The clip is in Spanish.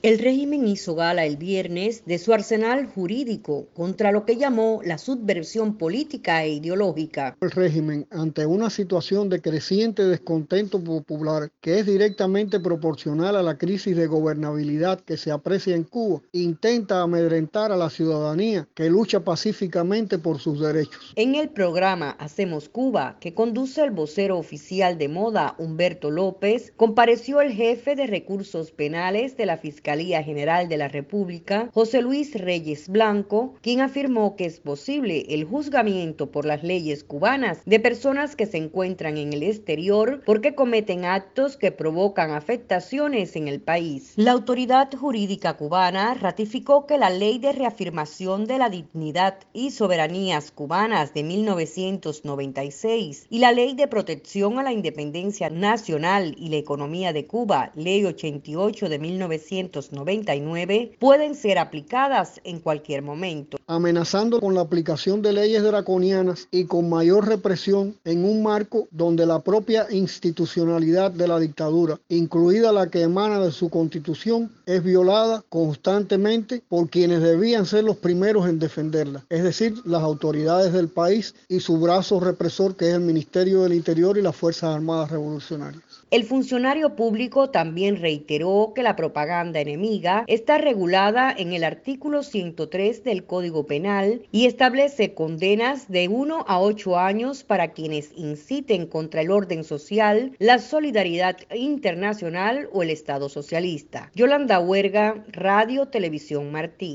El régimen hizo gala el viernes de su arsenal jurídico contra lo que llamó la subversión política e ideológica. El régimen, ante una situación de creciente descontento popular que es directamente proporcional a la crisis de gobernabilidad que se aprecia en Cuba, intenta amedrentar a la ciudadanía que lucha pacíficamente por sus derechos. En el programa Hacemos Cuba, que conduce el vocero oficial de moda Humberto López, compareció el jefe de recursos penales de la Fiscalía General de la República, José Luis Reyes Blanco, quien afirmó que es posible el juzgamiento por las leyes cubanas de personas que se encuentran en el exterior porque cometen actos que provocan afectaciones en el país. La autoridad jurídica cubana ratificó que la Ley de Reafirmación de la Dignidad y Soberanías Cubanas de 1996 y la Ley de Protección a la Independencia Nacional y la Economía de Cuba, Ley 88 de 1999, pueden ser aplicadas en cualquier momento. Amenazando con la aplicación de leyes draconianas y con mayor represión en un marco donde la propia institucionalidad de la dictadura, incluida la que emana de su constitución, es violada constantemente por quienes debían ser los primeros en defenderla, es decir, las autoridades del país y su brazo represor, que es el Ministerio del Interior y las Fuerzas Armadas Revolucionarias. El funcionario público también reiteró que la propaganda enemiga está regulada en el artículo 103 del Código Penal y establece condenas de 1 a 8 años para quienes inciten contra el orden social, la solidaridad internacional o el Estado socialista. Yolanda Huerga, Radio Televisión Martí.